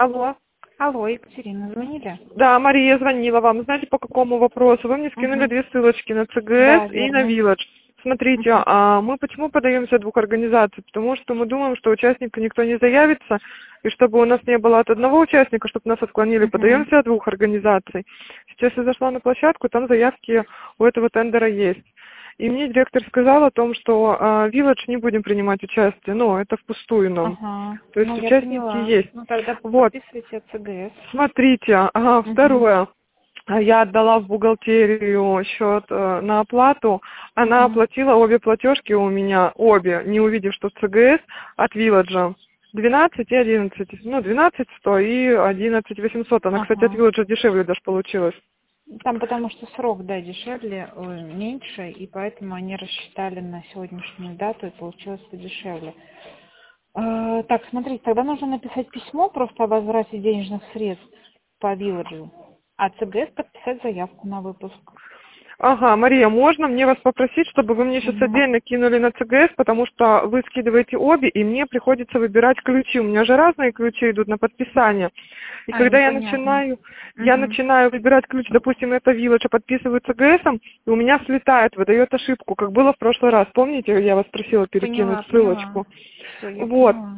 Алло. Алло, Екатерина, звонили? Да, Мария звонила вам. Знаете, по какому вопросу? Вы мне скинули две ссылочки на Да, ЦГС и на верно. Village. Смотрите, мы почему подаемся двух организаций? Потому что мы думаем, что участника никто не заявится, и чтобы у нас не было от одного участника, чтобы нас отклонили, подаемся от двух организаций. Сейчас я зашла на площадку, там заявки у этого тендера есть. И мне директор сказал о том, что Village не будем принимать участие, но это впустую нам. Ага. То есть Ну, я участники поняла. есть. Ну, тогда Вот. подписывайте от ЦГС. Смотрите, второе. Я отдала в бухгалтерию счет на оплату. Она оплатила обе платежки у меня, обе, не увидев, что ЦГС от Вилладжа. 12 и 11. Ну, 12 100 и 11 800. Она, кстати, от Вилладжа дешевле даже получилась. Там потому что срок, да, дешевле, меньше, и поэтому они рассчитали на сегодняшнюю дату, и получилось подешевле. Так, смотрите, тогда нужно написать письмо просто о возврате денежных средств по Вилладжу, а ЦГС подписать заявку на выпуск. Ага, Мария, можно мне вас попросить, чтобы вы мне сейчас отдельно кинули на ЦГС, потому что вы скидываете обе, и мне приходится выбирать ключи. У меня же разные ключи идут на подписание. И когда я начинаю выбирать ключ, допустим, это Village, подписываю ЦГСом, и у меня слетает, выдает ошибку, как было в прошлый раз. Помните, я вас просила перекинуть ссылочку? Всё, я вот. поняла.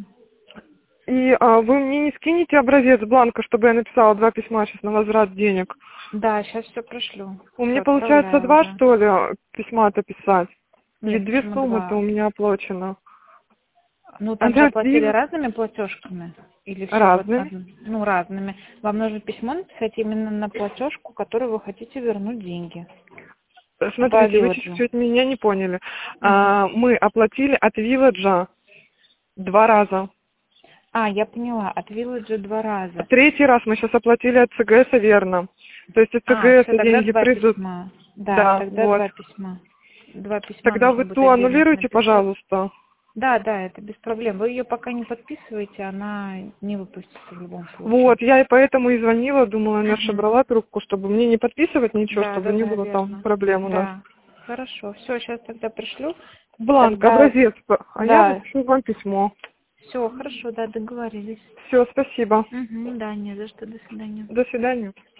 И вы мне не скинете образец бланка, чтобы я написала 2 письма сейчас на возврат денег? Да, сейчас все пришлю. У меня Всё, получается отправляю 2, уже. что ли, письма-то писать? Нет, Ведь 2 почему суммы-то 2? у меня оплачено. Ну, там же Она оплатили разными платежками? Или все вот разными. ну, разными. Вам нужно письмо написать именно на платежку, которую вы хотите вернуть деньги. По Смотрите, вы Вилладжу. чуть-чуть меня не поняли. Мы оплатили от Вилладжа 2 раза. Я поняла. От Вилладжа 2 раза. 3-й раз мы сейчас оплатили от ЦГС, верно. То есть от Все, ЦГС тогда деньги 2 придут. письма. Да, Да, тогда вот. 2 письма. 2 письма Тогда нужно вы будет ту отдельных аннулируйте, написать. пожалуйста. Да, это без проблем. Вы ее пока не подписываете, она не выпустится в любом случае. Вот, я и поэтому и звонила, думала, Наша брала трубку, чтобы мне не подписывать ничего, чтобы не было там верно. проблем у нас. Да, хорошо. Все, сейчас тогда пришлю. Бланк, Тогда, образец, я да, напишу вам письмо. все, хорошо, да, договорились. Все, спасибо. Да, не за что, до свидания. До свидания.